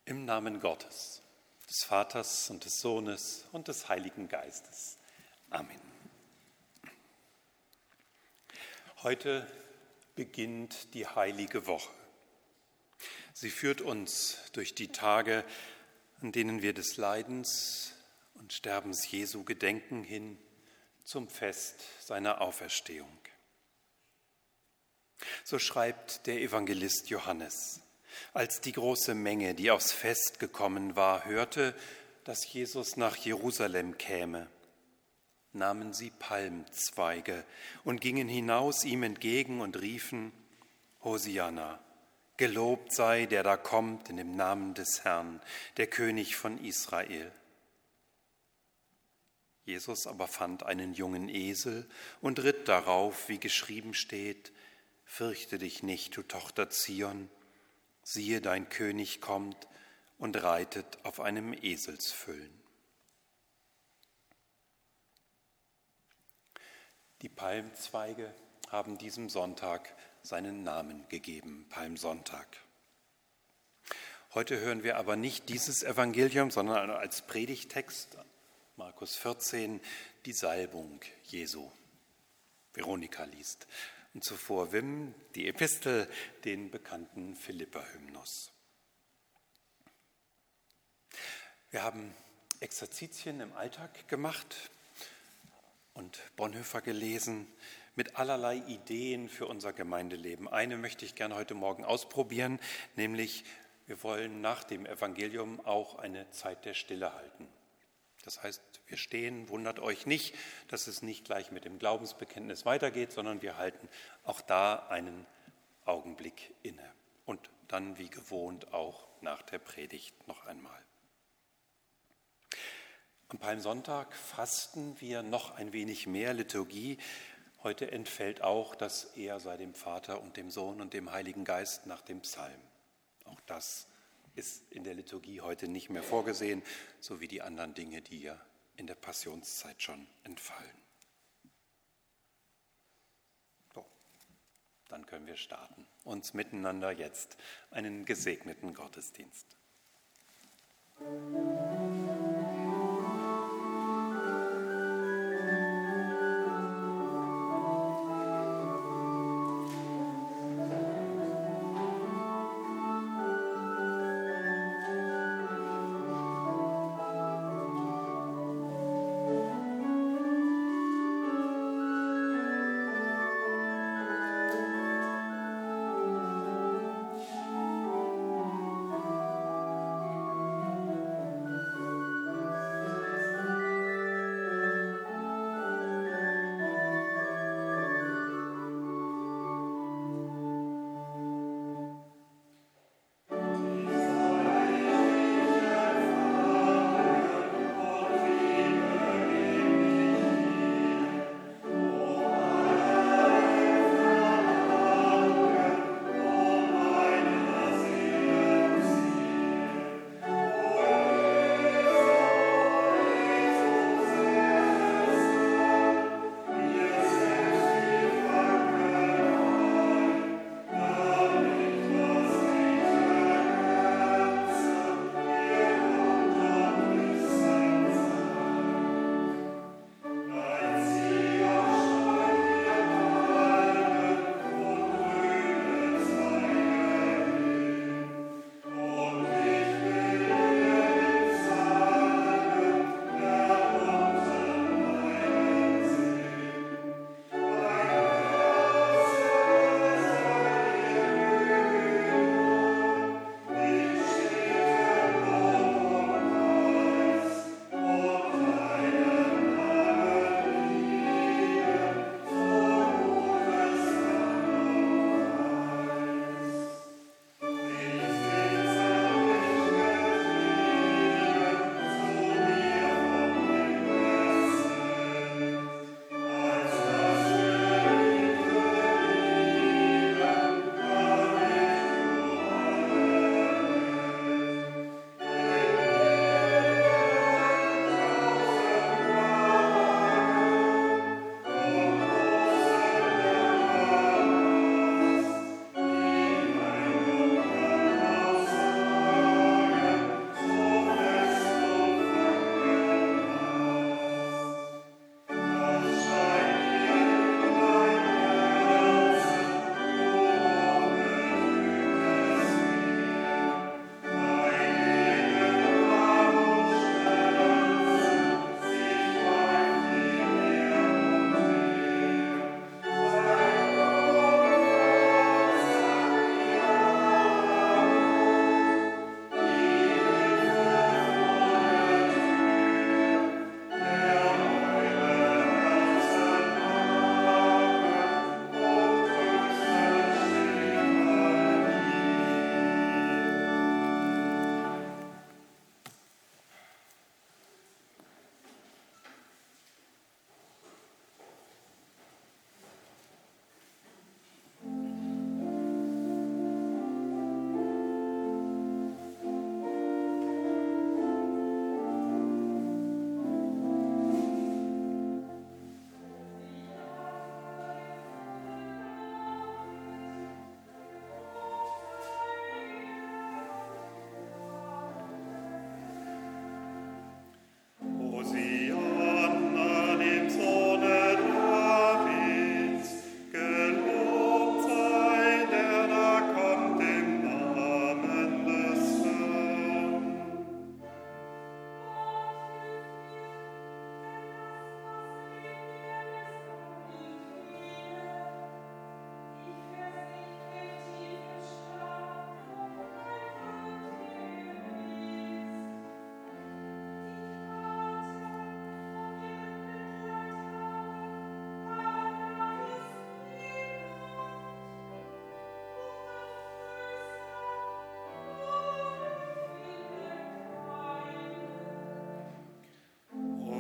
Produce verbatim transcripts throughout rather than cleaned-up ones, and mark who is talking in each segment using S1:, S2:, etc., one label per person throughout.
S1: Im Namen Gottes, des Vaters und des Sohnes und des Heiligen Geistes. Amen. Heute beginnt die Heilige Woche. Sie führt uns durch die Tage, an denen wir des Leidens und Sterbens Jesu gedenken, hin zum Fest seiner Auferstehung. So schreibt der Evangelist Johannes: Als die große Menge, die aufs Fest gekommen war, hörte, dass Jesus nach Jerusalem käme, nahmen sie Palmzweige und gingen hinaus ihm entgegen und riefen: Hosianna, gelobt sei, der da kommt in dem Namen des Herrn, der König von Israel. Jesus aber fand einen jungen Esel und ritt darauf, wie geschrieben steht: Fürchte dich nicht, du Tochter Zion, siehe, dein König kommt und reitet auf einem Eselsfüllen. Die Palmzweige haben diesem Sonntag seinen Namen gegeben, Palmsonntag. Heute hören wir aber nicht dieses Evangelium, sondern als Predigttext, Markus vierzehn, die Salbung Jesu. Veronika liest. Und zuvor Wim, die Epistel, den bekannten Philipper-Hymnus. Wir haben Exerzitien im Alltag gemacht und Bonhoeffer gelesen mit allerlei Ideen für unser Gemeindeleben. Eine möchte ich gerne heute Morgen ausprobieren, nämlich wir wollen nach dem Evangelium auch eine Zeit der Stille halten. Das heißt, wir stehen, wundert euch nicht, dass es nicht gleich mit dem Glaubensbekenntnis weitergeht, sondern wir halten auch da einen Augenblick inne. Und dann wie gewohnt auch nach der Predigt noch einmal. Am Palmsonntag fasten wir noch ein wenig mehr Liturgie. Heute entfällt auch das Er sei dem Vater und dem Sohn und dem Heiligen Geist nach dem Psalm. Auch das ist in der Liturgie heute nicht mehr vorgesehen, so wie die anderen Dinge, die ja in der Passionszeit schon entfallen. So, dann können wir starten. Uns miteinander jetzt einen gesegneten Gottesdienst.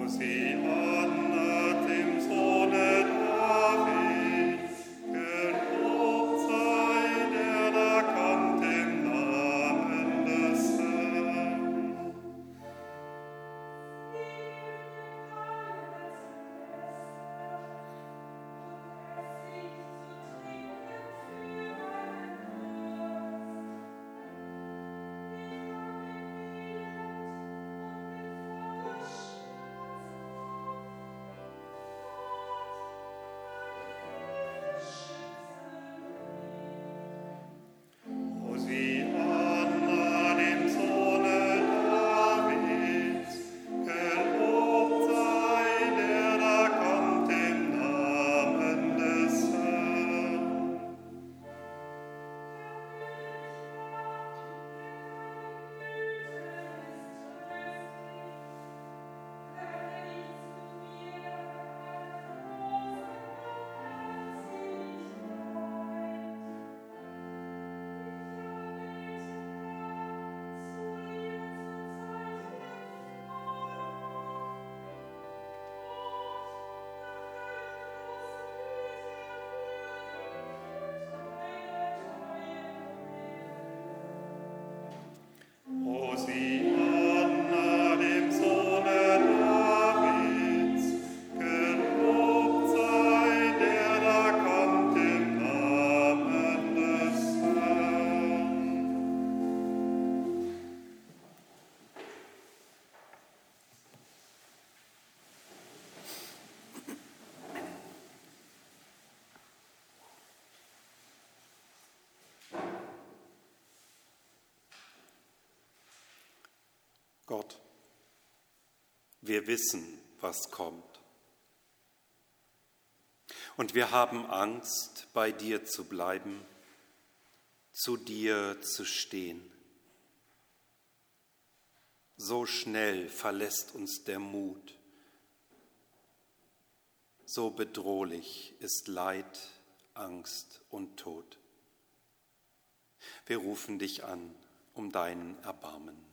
S1: Gott, wir wissen, was kommt. Und wir haben Angst, bei dir zu bleiben, zu dir zu stehen. So schnell verlässt uns der Mut. So bedrohlich ist Leid, Angst und Tod. Wir rufen dich an um dein Erbarmen.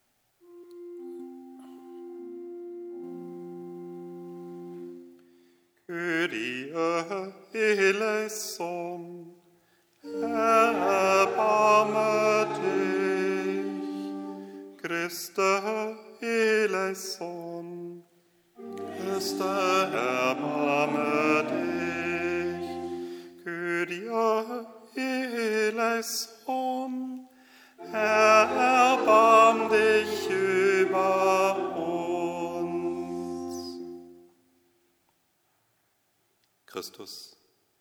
S2: Kyrie eleison, erbarme dich. Christe eleison, Christe, erbarme dich. Kyrie eleison, erbarm dich über uns.
S1: Christus,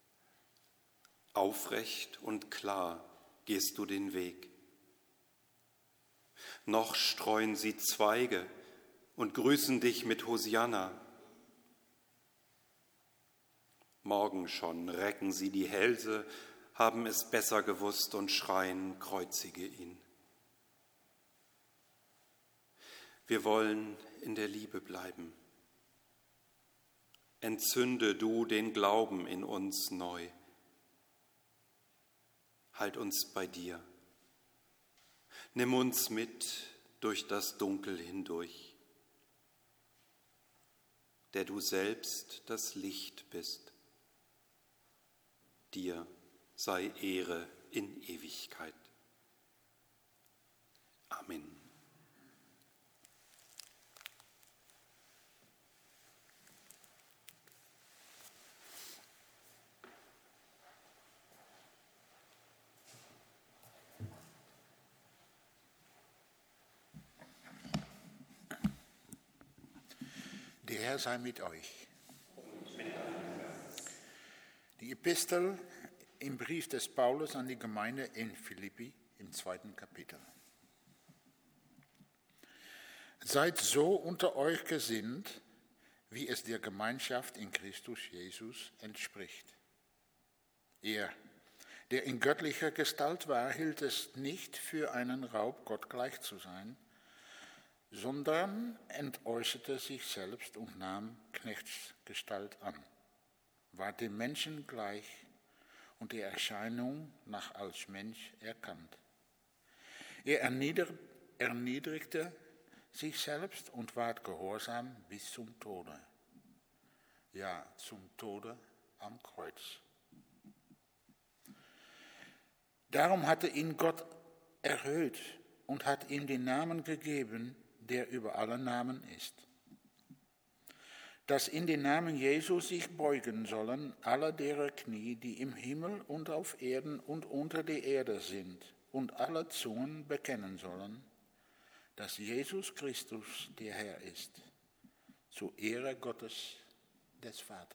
S1: aufrecht und klar gehst du den Weg. Noch streuen sie Zweige und grüßen dich mit Hosianna. Morgen schon recken sie die Hälse, haben es besser gewusst und schreien, kreuzige ihn. Wir wollen in der Liebe bleiben. Entzünde du den Glauben in uns neu. Halt uns bei dir. Nimm uns mit durch das Dunkel hindurch, der du selbst das Licht bist. Dir sei Ehre in Ewigkeit. Amen.
S3: Der Herr sei mit euch. Die Epistel im Brief des Paulus an die Gemeinde in Philippi im zweiten Kapitel. Seid so unter euch gesinnt, wie es der Gemeinschaft in Christus Jesus entspricht. Er, der in göttlicher Gestalt war, hielt es nicht für einen Raub, Gott gleich zu sein, sondern entäußerte sich selbst und nahm Knechtsgestalt an, war dem Menschen gleich und der Erscheinung nach als Mensch erkannt. Er erniedrigte sich selbst und ward gehorsam bis zum Tode. Ja, zum Tode am Kreuz. Darum hatte ihn Gott erhöht und hat ihm den Namen gegeben, der über alle Namen ist. Dass in den Namen Jesus sich beugen sollen alle derer Knie, die im Himmel und auf Erden und unter der Erde sind, und alle Zungen bekennen sollen, dass Jesus Christus der Herr ist, zur Ehre Gottes des Vaters.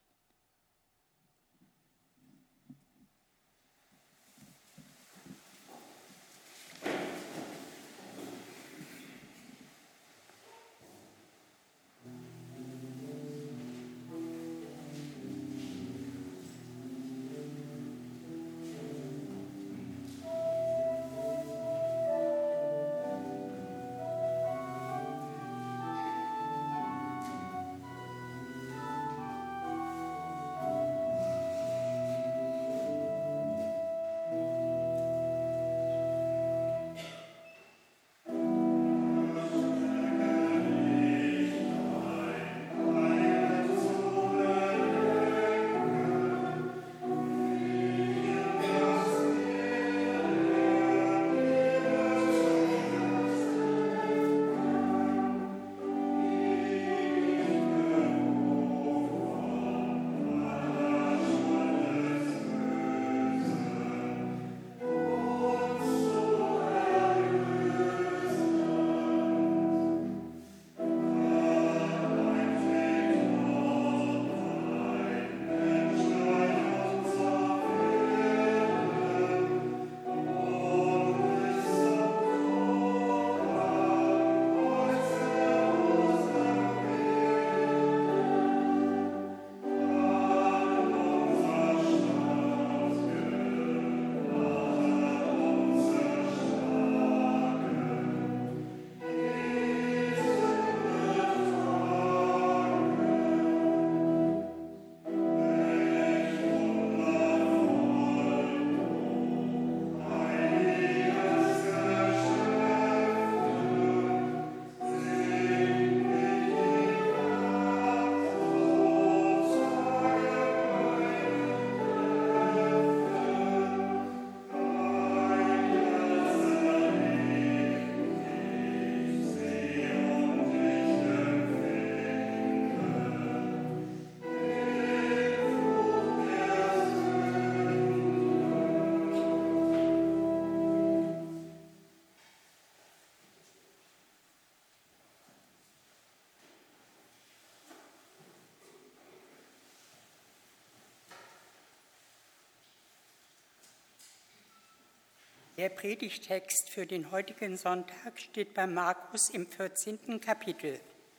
S4: Der Predigtext für den heutigen Sonntag steht bei Markus im vierzehnten Kapitel.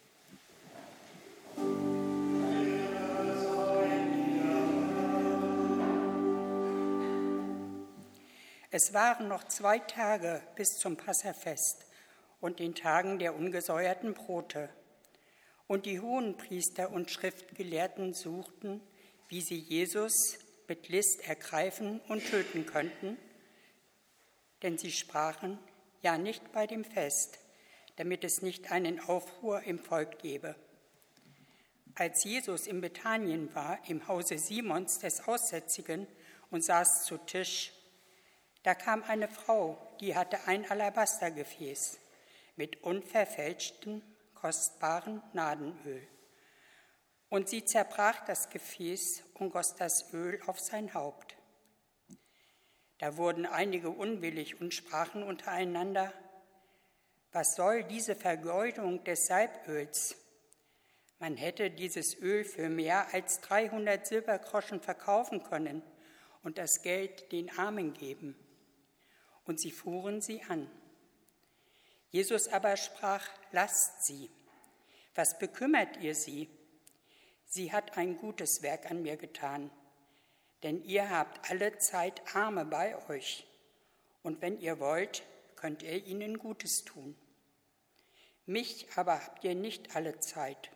S4: Es waren noch zwei Tage bis zum Passafest und den Tagen der ungesäuerten Brote. Und die Hohenpriester und Schriftgelehrten suchten, wie sie Jesus mit List ergreifen und töten könnten, denn sie sprachen, ja nicht bei dem Fest, damit es nicht einen Aufruhr im Volk gebe. Als Jesus in Bethanien war, im Hause Simons des Aussätzigen, und saß zu Tisch, da kam eine Frau, die hatte ein Alabastergefäß mit unverfälschtem, kostbaren Nadenöl. Und sie zerbrach das Gefäß und goss das Öl auf sein Haupt. Da wurden einige unwillig und sprachen untereinander, was soll diese Vergeudung des Salböls? Man hätte dieses Öl für mehr als dreihundert Silbergroschen verkaufen können und das Geld den Armen geben. Und sie fuhren sie an. Jesus aber sprach, lasst sie. Was bekümmert ihr sie? Sie hat ein gutes Werk an mir getan. Denn ihr habt alle Zeit Arme bei euch, und wenn ihr wollt, könnt ihr ihnen Gutes tun. Mich aber habt ihr nicht alle Zeit.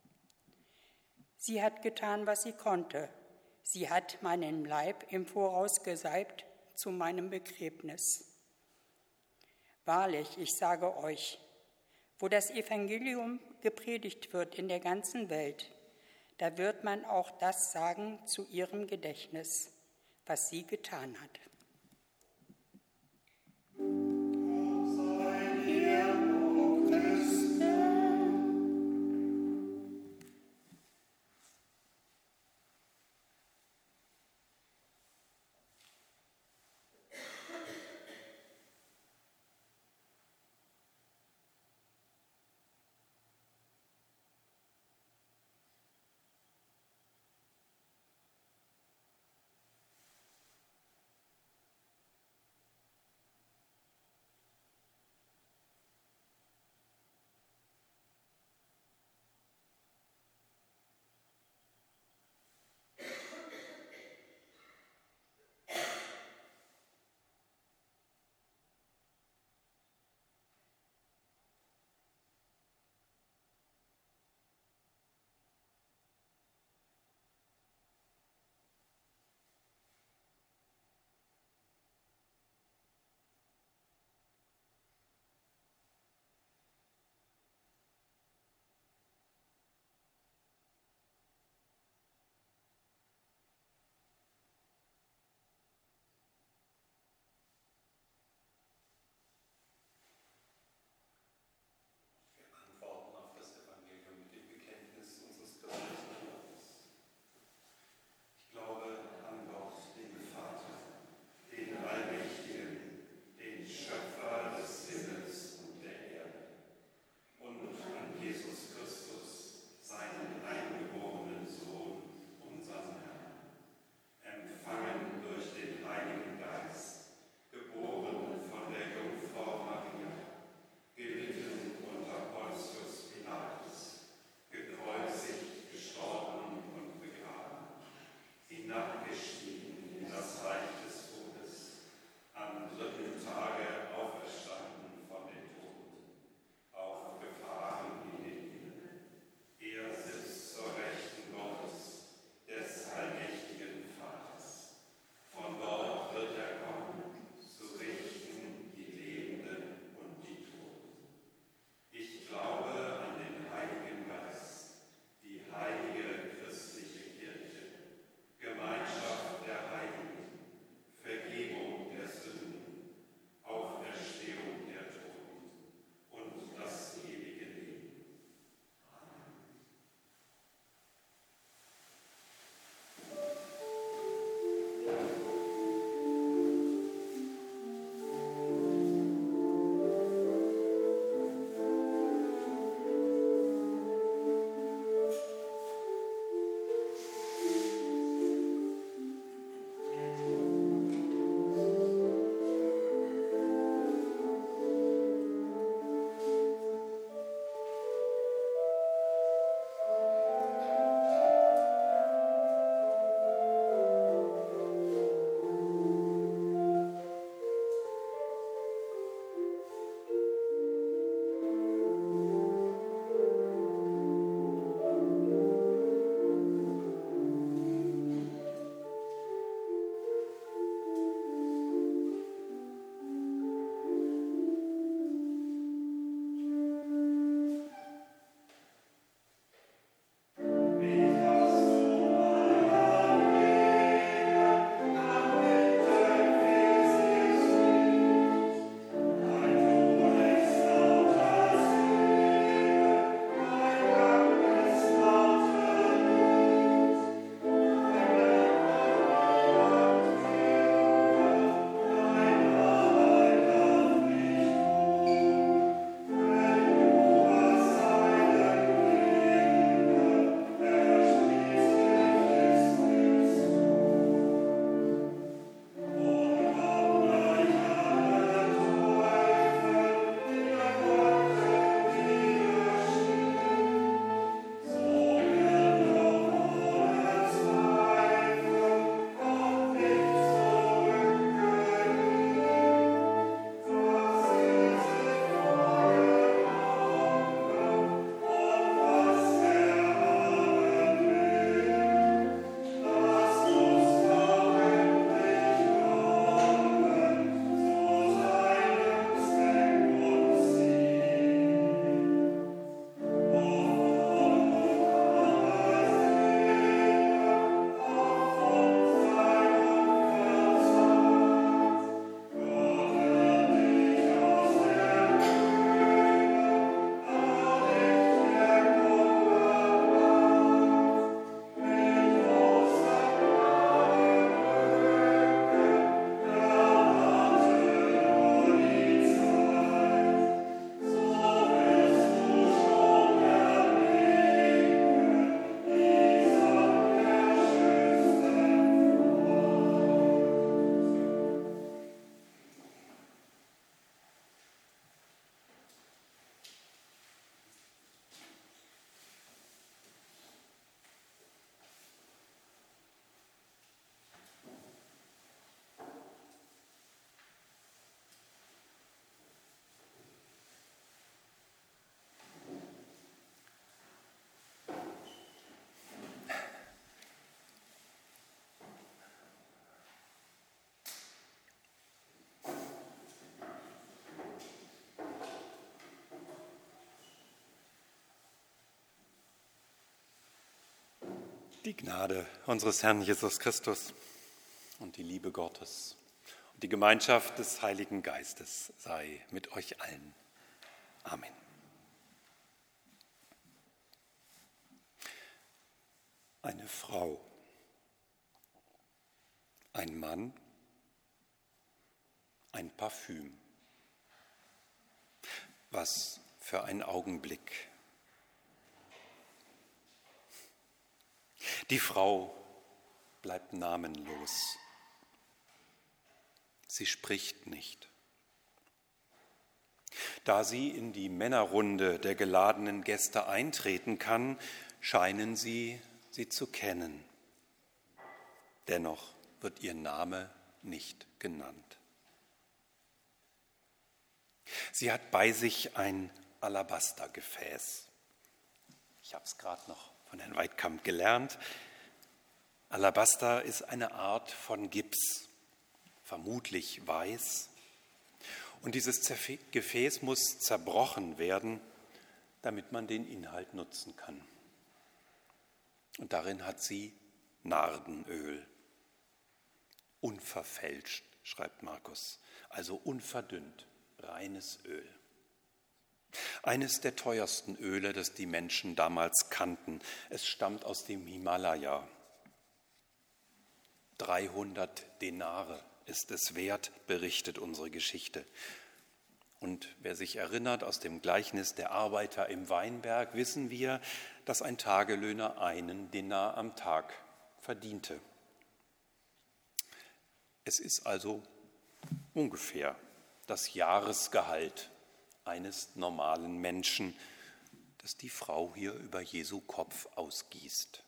S4: Sie hat getan, was sie konnte. Sie hat meinen Leib im Voraus gesalbt zu meinem Begräbnis. Wahrlich, ich sage euch, Wo das Evangelium gepredigt wird in der ganzen Welt, da wird man auch das sagen zu ihrem Gedächtnis, was sie getan hat.
S1: Die Gnade unseres Herrn Jesus Christus und die Liebe Gottes und die Gemeinschaft des Heiligen Geistes sei mit euch allen. Amen. Eine Frau, ein Mann, ein Parfüm. Was für ein Augenblick. Die Frau bleibt namenlos. Sie spricht nicht. Da sie in die Männerrunde der geladenen Gäste eintreten kann, scheinen sie, sie zu kennen. Dennoch wird ihr Name nicht genannt. Sie hat bei sich ein Alabastergefäß. Ich habe es gerade noch von Herrn Weidkamp gelernt. Alabaster ist eine Art von Gips, vermutlich weiß. Und dieses Gefäß muss zerbrochen werden, damit man den Inhalt nutzen kann. Und darin hat sie Nardenöl. Unverfälscht, schreibt Markus, also unverdünnt, reines Öl. Eines der teuersten Öle, das die Menschen damals kannten. Es stammt aus dem Himalaya. dreihundert Denare ist es wert, berichtet unsere Geschichte. Und wer sich erinnert aus dem Gleichnis der Arbeiter im Weinberg, wissen wir, dass ein Tagelöhner einen Denar am Tag verdiente. Es ist also ungefähr das Jahresgehalt eines normalen Menschen, das die Frau hier über Jesu Kopf ausgießt.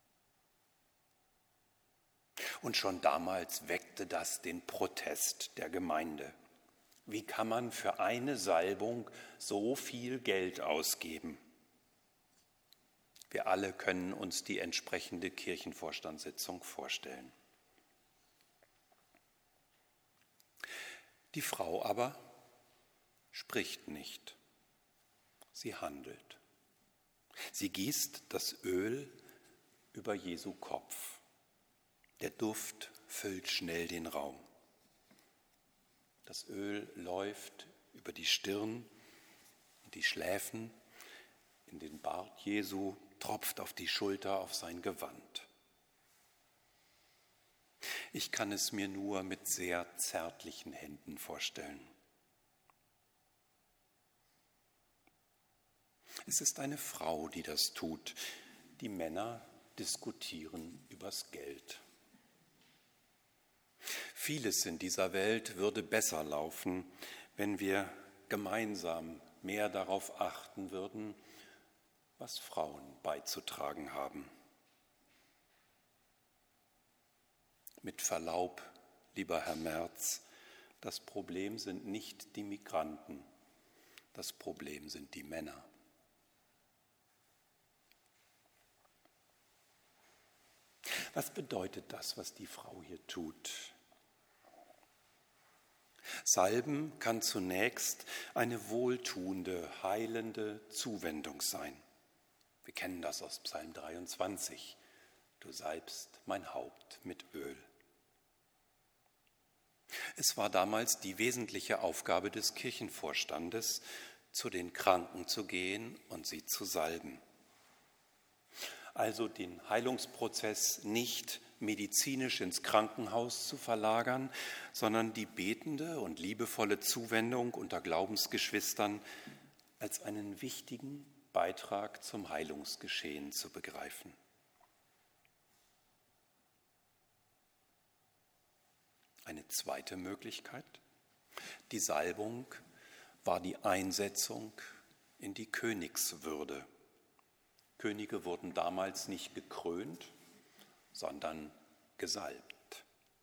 S1: Und schon damals weckte das den Protest der Gemeinde. Wie kann man für eine Salbung so viel Geld ausgeben? Wir alle können uns die entsprechende Kirchenvorstandssitzung vorstellen. Die Frau aber spricht nicht, sie handelt. Sie gießt das Öl über Jesu Kopf. Der Duft füllt schnell den Raum. Das Öl läuft über die Stirn und die Schläfen, in den Bart Jesu, tropft auf die Schulter, auf sein Gewand. Ich kann es mir nur mit sehr zärtlichen Händen vorstellen. Es ist eine Frau, die das tut. Die Männer diskutieren übers Geld. Vieles in dieser Welt würde besser laufen, wenn wir gemeinsam mehr darauf achten würden, was Frauen beizutragen haben. Mit Verlaub, lieber Herr Merz, das Problem sind nicht die Migranten, das Problem sind die Männer. Was bedeutet das, was die Frau hier tut? Salben kann zunächst eine wohltuende, heilende Zuwendung sein. Wir kennen das aus Psalm dreiundzwanzig. Du salbst mein Haupt mit Öl. Es war damals die wesentliche Aufgabe des Kirchenvorstandes, zu den Kranken zu gehen und sie zu salben. Also den Heilungsprozess nicht medizinisch ins Krankenhaus zu verlagern, sondern die betende und liebevolle Zuwendung unter Glaubensgeschwistern als einen wichtigen Beitrag zum Heilungsgeschehen zu begreifen. Eine zweite Möglichkeit, die Salbung war die Einsetzung in die Königswürde. Könige wurden damals nicht gekrönt, sondern gesalbt.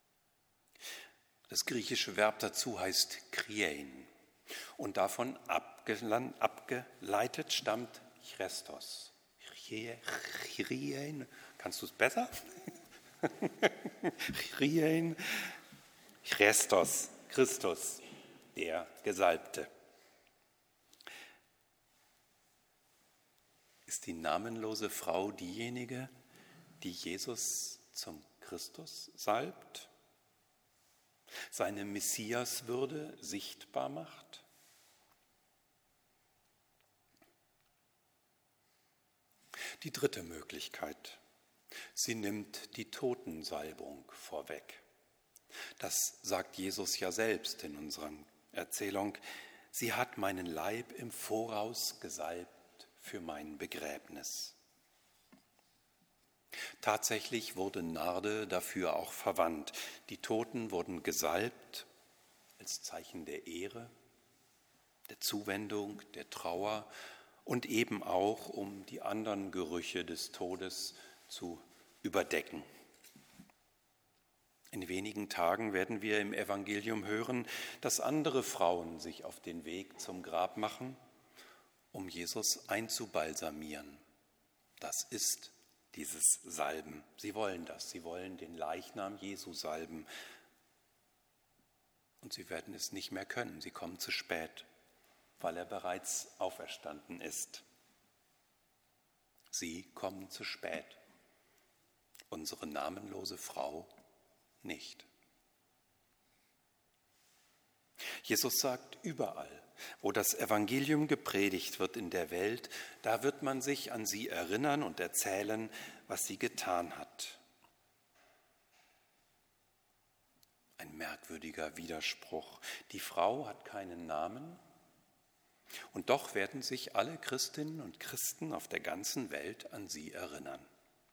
S1: Das griechische Verb dazu heißt kriein und davon abgeleitet stammt Christos. Kriein, kannst du es besser? Kriein, Christos, Christus, der Gesalbte. Ist die namenlose Frau diejenige, die Jesus zum Christus salbt, seine Messiaswürde sichtbar macht? Die dritte Möglichkeit: Sie nimmt die Totensalbung vorweg. Das sagt Jesus ja selbst in unserer Erzählung. Sie hat meinen Leib im Voraus gesalbt für mein Begräbnis. Tatsächlich wurde Narde dafür auch verwandt. Die Toten wurden gesalbt als Zeichen der Ehre, der Zuwendung, der Trauer und eben auch, um die anderen Gerüche des Todes zu überdecken. In wenigen Tagen werden wir im Evangelium hören, dass andere Frauen sich auf den Weg zum Grab machen, um Jesus einzubalsamieren. Das ist dieses Salben. Sie wollen das. Sie wollen den Leichnam Jesu salben. Und sie werden es nicht mehr können. Sie kommen zu spät, weil er bereits auferstanden ist. Sie kommen zu spät. Unsere namenlose Frau nicht. Jesus sagt, überall, wo das Evangelium gepredigt wird in der Welt, da wird man sich an sie erinnern und erzählen, was sie getan hat. Ein merkwürdiger Widerspruch. Die Frau hat keinen Namen und doch werden sich alle Christinnen und Christen auf der ganzen Welt an sie erinnern.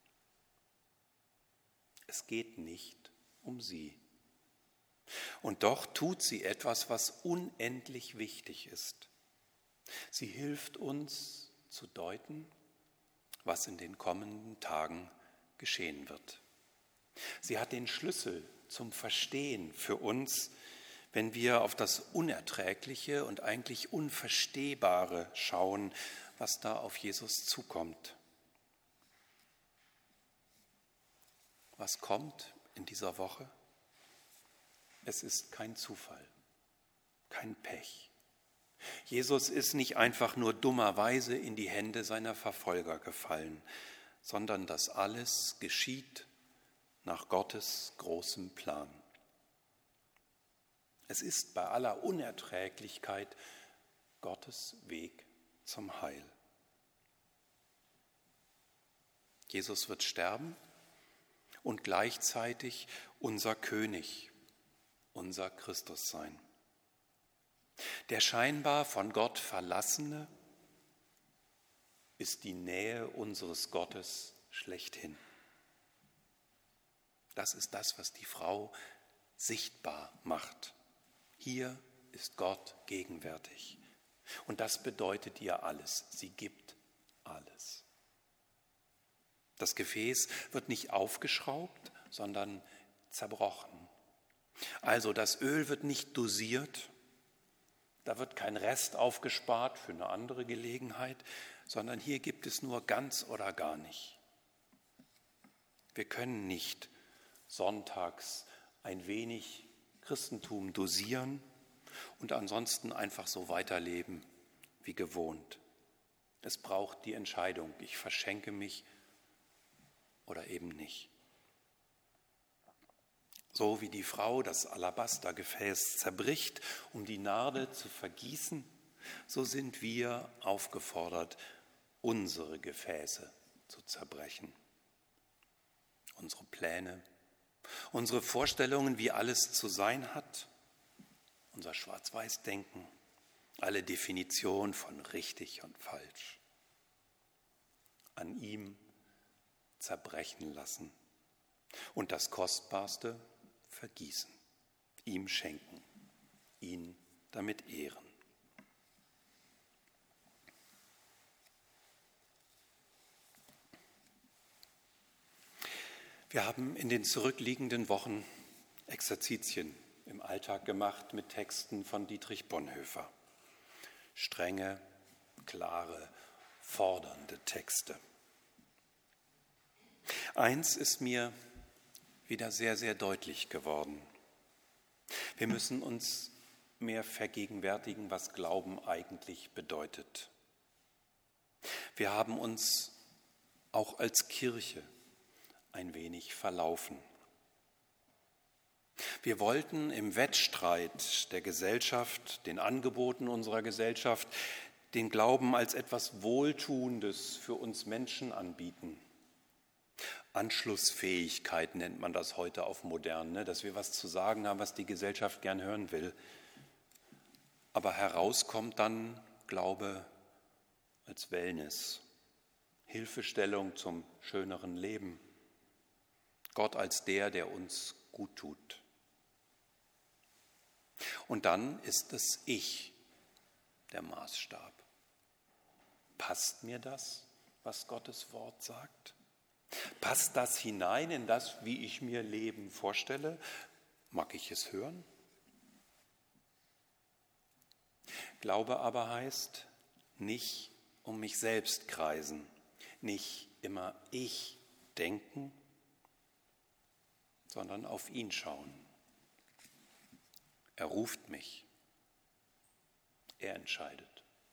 S1: Es geht nicht um sie. Und doch tut sie etwas, was unendlich wichtig ist. Sie hilft uns zu deuten, was in den kommenden Tagen geschehen wird. Sie hat den Schlüssel zum Verstehen für uns, wenn wir auf das Unerträgliche und eigentlich Unverstehbare schauen, was da auf Jesus zukommt. Was kommt in dieser Woche? Es ist kein Zufall, kein Pech. Jesus ist nicht einfach nur dummerweise in die Hände seiner Verfolger gefallen, sondern das alles geschieht nach Gottes großem Plan. Es ist bei aller Unerträglichkeit Gottes Weg zum Heil. Jesus wird sterben und gleichzeitig unser König, unser Christus sein. Der scheinbar von Gott Verlassene ist die Nähe unseres Gottes schlechthin. Das ist das, was die Frau sichtbar macht. Hier ist Gott gegenwärtig. Und das bedeutet ihr alles. Sie gibt alles. Das Gefäß wird nicht aufgeschraubt, sondern zerbrochen. Also das Öl wird nicht dosiert, da wird kein Rest aufgespart für eine andere Gelegenheit, sondern hier gibt es nur ganz oder gar nicht. Wir können nicht sonntags ein wenig Christentum dosieren und ansonsten einfach so weiterleben wie gewohnt. Es braucht die Entscheidung, ich verschenke mich oder eben nicht. So wie die Frau das Alabastergefäß zerbricht, um die Narde zu vergießen, so sind wir aufgefordert, unsere Gefäße zu zerbrechen. Unsere Pläne, unsere Vorstellungen, wie alles zu sein hat, unser Schwarz-Weiß-Denken, alle Definition von richtig und falsch. An ihm zerbrechen lassen und das Kostbarste vergießen, ihm schenken, ihn damit ehren. Wir haben in den zurückliegenden Wochen Exerzitien im Alltag gemacht mit Texten von Dietrich Bonhoeffer. Strenge, klare, fordernde Texte. Eins ist mir wieder sehr, sehr deutlich geworden. Wir müssen uns mehr vergegenwärtigen, was Glauben eigentlich bedeutet. Wir haben uns auch als Kirche ein wenig verlaufen. Wir wollten im Wettstreit der Gesellschaft, den Angeboten unserer Gesellschaft, den Glauben als etwas Wohltuendes für uns Menschen anbieten. Anschlussfähigkeit nennt man das heute auf modern, ne? Dass wir was zu sagen haben, was die Gesellschaft gern hören will. Aber heraus kommt dann Glaube als Wellness, Hilfestellung zum schöneren Leben, Gott als der, der uns gut tut. Und dann ist es Ich, der Maßstab. Passt mir das, was Gottes Wort sagt? Passt das hinein in das, wie ich mir Leben vorstelle? Mag ich es hören? Glaube aber heißt, nicht um mich selbst kreisen, nicht immer ich denken, sondern auf ihn schauen. Er ruft mich. Er entscheidet.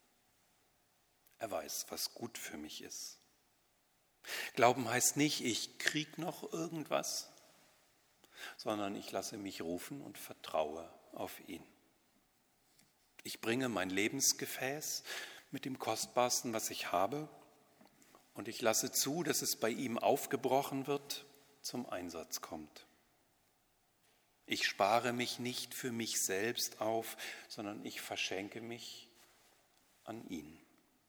S1: Er weiß, was gut für mich ist. Glauben heißt nicht, ich krieg noch irgendwas, sondern ich lasse mich rufen und vertraue auf ihn. Ich bringe mein Lebensgefäß mit dem Kostbarsten, was ich habe, und ich lasse zu, dass es bei ihm aufgebrochen wird, zum Einsatz kommt. Ich spare mich nicht für mich selbst auf, sondern ich verschenke mich an ihn.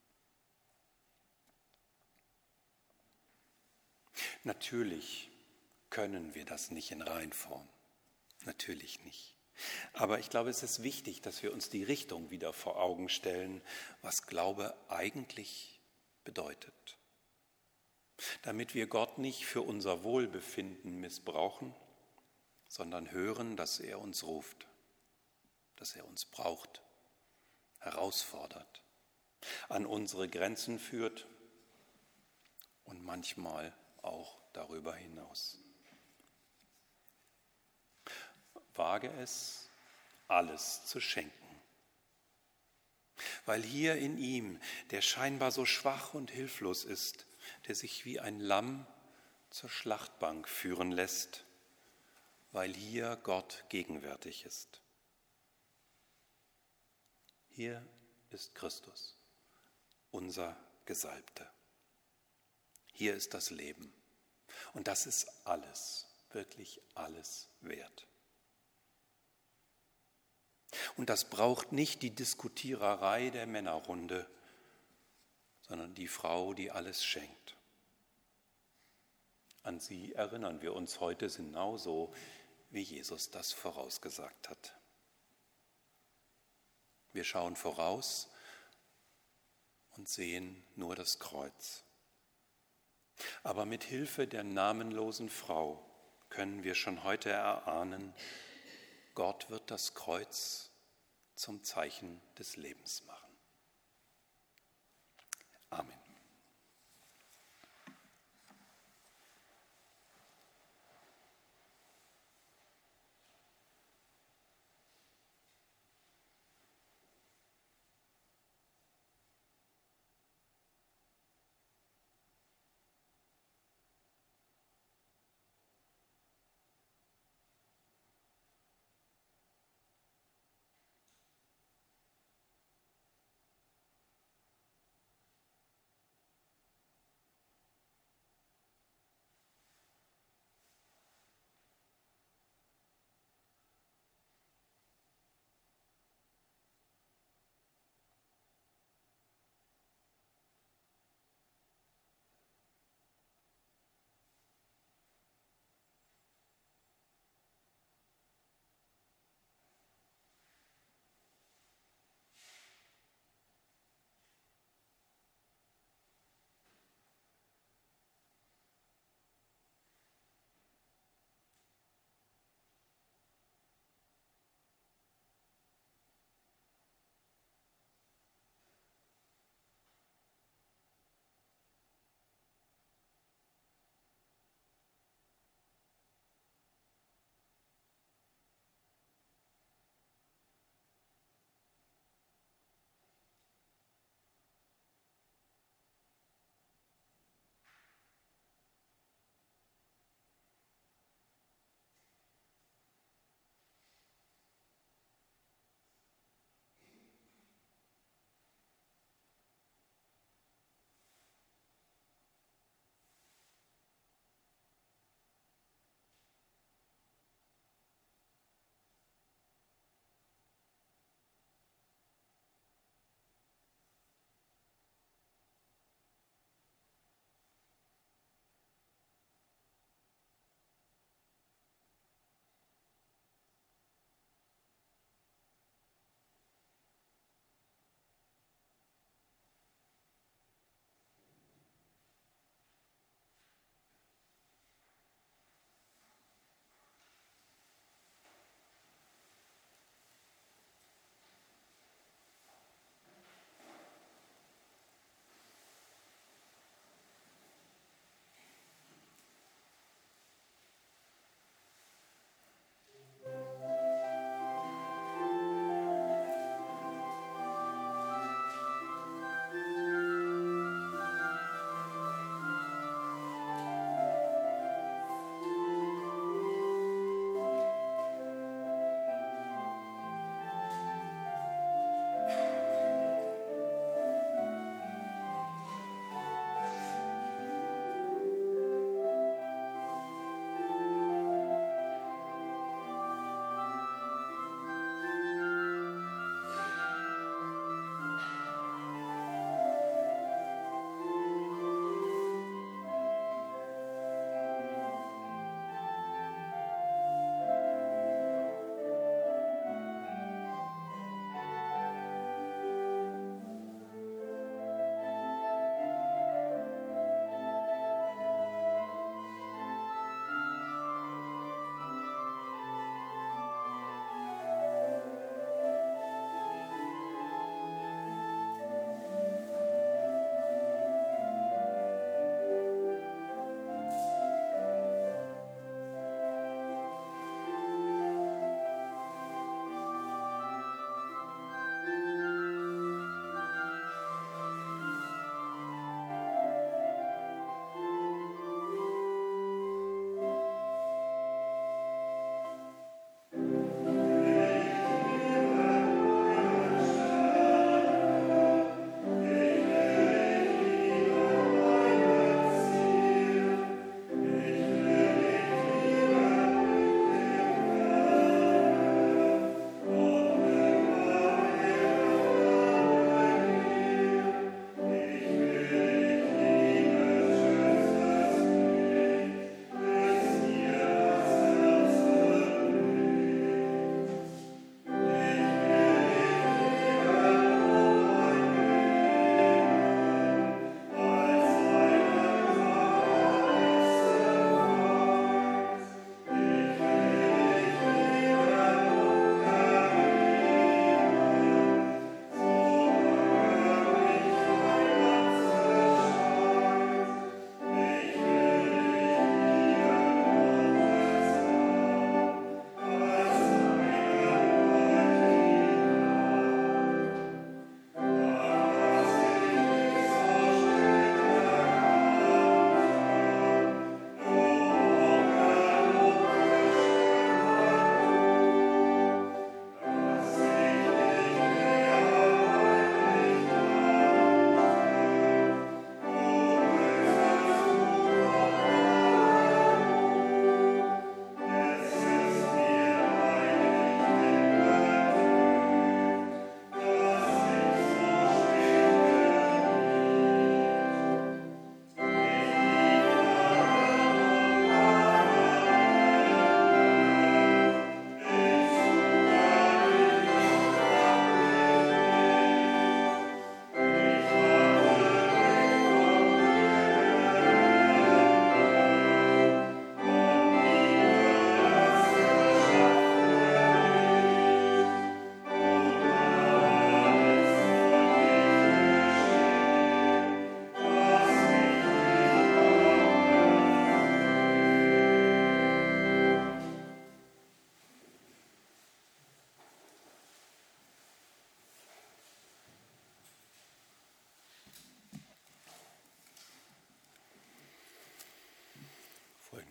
S1: Natürlich können wir das nicht in Reinform. Natürlich nicht. Aber ich glaube, es ist wichtig, dass wir uns die Richtung wieder vor Augen stellen, was Glaube eigentlich bedeutet. Damit wir Gott nicht für unser Wohlbefinden missbrauchen, sondern hören, dass er uns ruft, dass er uns braucht, herausfordert, an unsere Grenzen führt und manchmal auch darüber hinaus. Wage es, alles zu schenken, weil hier in ihm, der scheinbar so schwach und hilflos ist, der sich wie ein Lamm zur Schlachtbank führen lässt, weil hier Gott gegenwärtig ist. Hier ist Christus, unser Gesalbter. Hier ist das Leben. Und das ist alles, wirklich alles wert. Und das braucht nicht die Diskutiererei der Männerrunde, sondern die Frau, die alles schenkt. An sie erinnern wir uns heute genauso, wie Jesus das vorausgesagt hat. Wir schauen voraus und sehen nur das Kreuz. Aber mit Hilfe der namenlosen Frau können wir schon heute erahnen, Gott wird das Kreuz zum Zeichen des Lebens machen. Amen.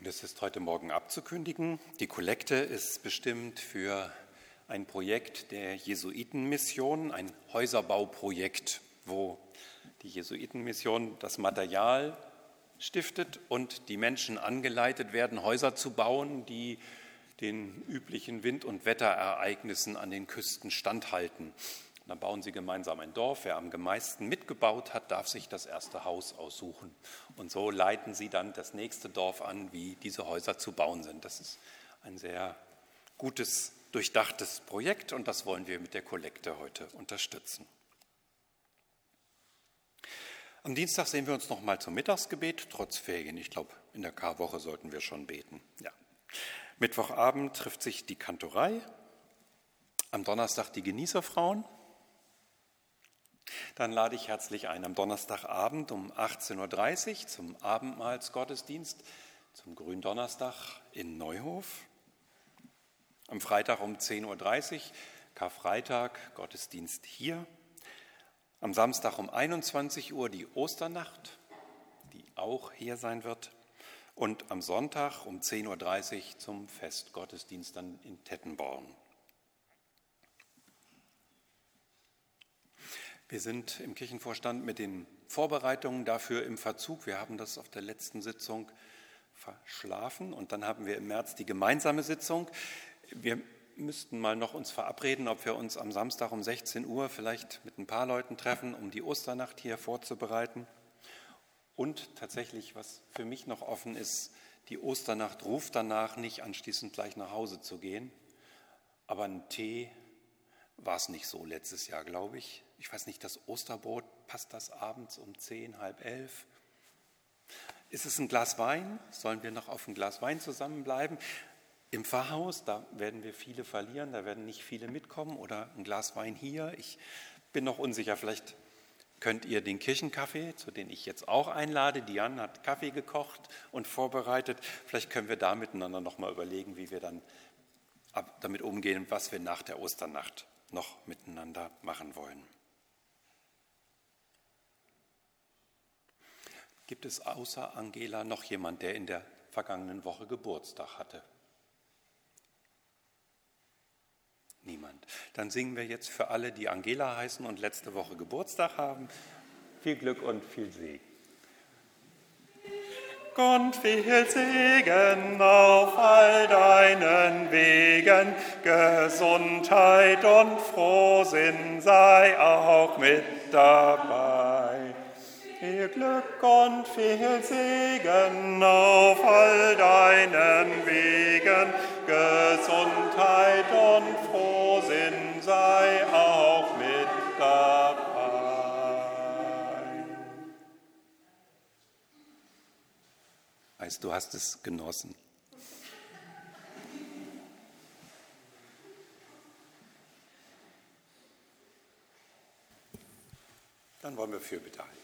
S1: Das ist heute Morgen abzukündigen. Die Kollekte ist bestimmt für ein Projekt der Jesuitenmission, ein Häuserbauprojekt, wo die Jesuitenmission das Material stiftet und die Menschen angeleitet werden, Häuser zu bauen, die den üblichen Wind- und Wetterereignissen an den Küsten standhalten. Dann bauen sie gemeinsam ein Dorf. Wer am meisten mitgebaut hat, darf sich das erste Haus aussuchen. Und so leiten sie dann das nächste Dorf an, wie diese Häuser zu bauen sind. Das ist ein sehr gutes, durchdachtes Projekt und das wollen wir mit der Kollekte heute unterstützen. Am Dienstag sehen wir uns noch mal zum Mittagsgebet, trotz Ferien. Ich glaube, in der Karwoche sollten wir schon beten. Ja. Mittwochabend trifft sich die Kantorei, am Donnerstag die Genießerfrauen. Dann lade ich herzlich ein am Donnerstagabend um achtzehn Uhr dreißig zum Abendmahlsgottesdienst, zum Gründonnerstag in Neuhof. Am Freitag um zehn Uhr dreißig, Karfreitag, Gottesdienst hier. Am Samstag um einundzwanzig Uhr die Osternacht, die auch hier sein wird. Und am Sonntag um zehn Uhr dreißig zum Festgottesdienst dann in Tettenborn. Wir sind im Kirchenvorstand mit den Vorbereitungen dafür im Verzug. Wir haben das auf der letzten Sitzung verschlafen und dann haben wir im März die gemeinsame Sitzung. Wir müssten mal noch uns verabreden, ob wir uns am Samstag um sechzehn Uhr vielleicht mit ein paar Leuten treffen, um die Osternacht hier vorzubereiten. Und tatsächlich, was für mich noch offen ist, die Osternacht ruft danach nicht, anschließend gleich nach Hause zu gehen. Aber ein Tee war es nicht so letztes Jahr, glaube ich. Ich weiß nicht, das Osterbrot, passt das abends um zehn, halb elf? Ist es ein Glas Wein? Sollen wir noch auf ein Glas Wein zusammenbleiben? Im Pfarrhaus, da werden wir viele verlieren, da werden nicht viele mitkommen. Oder ein Glas Wein hier. Ich bin noch unsicher, vielleicht könnt ihr den Kirchenkaffee, zu dem ich jetzt auch einlade, Diane hat Kaffee gekocht und vorbereitet, vielleicht können wir da miteinander noch mal überlegen, wie wir dann damit umgehen, was wir nach der Osternacht noch miteinander machen wollen. Gibt es außer Angela noch jemand, der in der vergangenen Woche Geburtstag hatte? Niemand. Dann singen wir jetzt für alle, die Angela heißen und letzte Woche Geburtstag haben. Viel Glück und viel Segen.
S2: Und viel Segen auf all deinen Wegen, Gesundheit und Frohsinn sei auch mit dabei. Viel Glück und viel Segen auf all deinen Wegen, Gesundheit und Frohsinn sei auch mit dabei.
S1: Weißt du, hast es genossen. Dann wollen wir Fürbitte halten.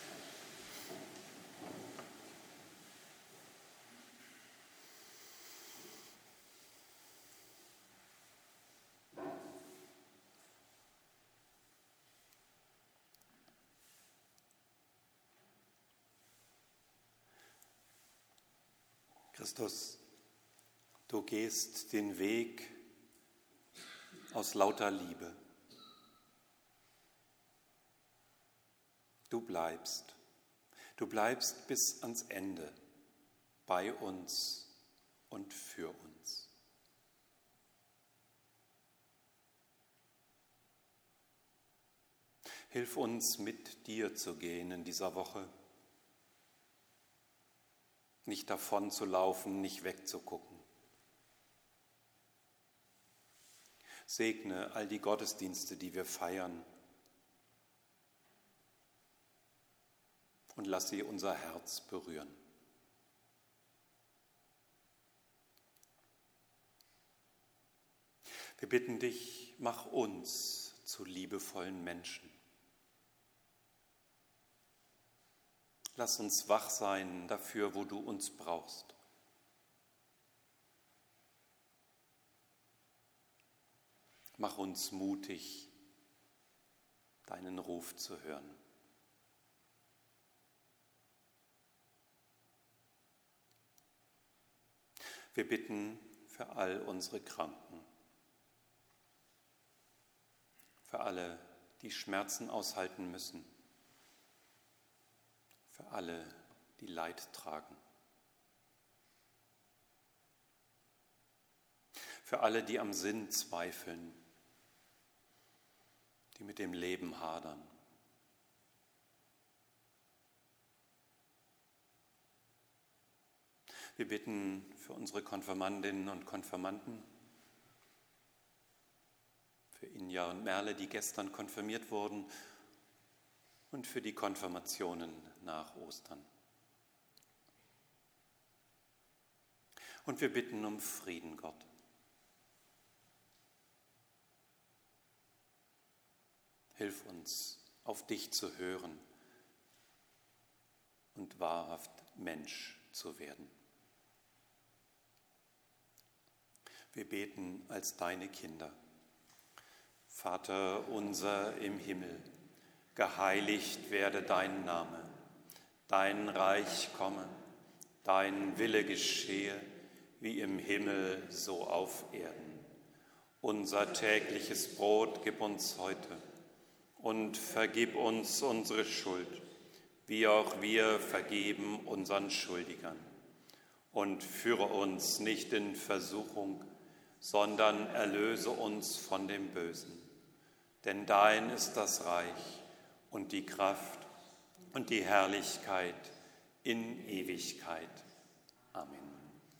S1: Christus, du gehst den Weg aus lauter Liebe. Du bleibst, du bleibst bis ans Ende bei uns und für uns. Hilf uns, mit dir zu gehen in dieser Woche. Nicht davon zu laufen, nicht wegzugucken. Segne all die Gottesdienste, die wir feiern, und lass sie unser Herz berühren. Wir bitten dich, mach uns zu liebevollen Menschen. Lass uns wach sein dafür, wo du uns brauchst. Mach uns mutig, deinen Ruf zu hören. Wir bitten für all unsere Kranken, für alle, die Schmerzen aushalten müssen, für alle, die Leid tragen, für alle, die am Sinn zweifeln, die mit dem Leben hadern. Wir bitten für unsere Konfirmandinnen und Konfirmanden, für Inja und Merle, die gestern konfirmiert wurden, und für die Konfirmationen nach Ostern. Und wir bitten um Frieden, Gott. Hilf uns, auf dich zu hören und wahrhaft Mensch zu werden. Wir beten als deine Kinder. Vater unser im Himmel, geheiligt werde dein Name, dein Reich komme, dein Wille geschehe, wie im Himmel so auf Erden. Unser tägliches Brot gib uns heute und vergib uns unsere Schuld, wie auch wir vergeben unseren Schuldigern. Und führe uns nicht in Versuchung, sondern erlöse uns von dem Bösen. Denn dein ist das Reich und die Kraft und die Herrlichkeit in Ewigkeit. Amen.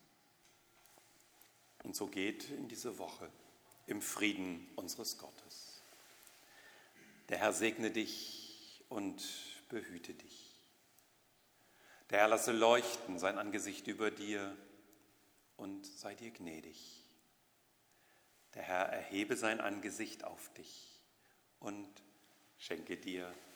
S1: Und so geht in diese Woche im Frieden unseres Gottes. Der Herr segne dich und behüte dich. Der Herr lasse leuchten sein Angesicht über dir und sei dir gnädig. Der Herr erhebe sein Angesicht auf dich und schenke dir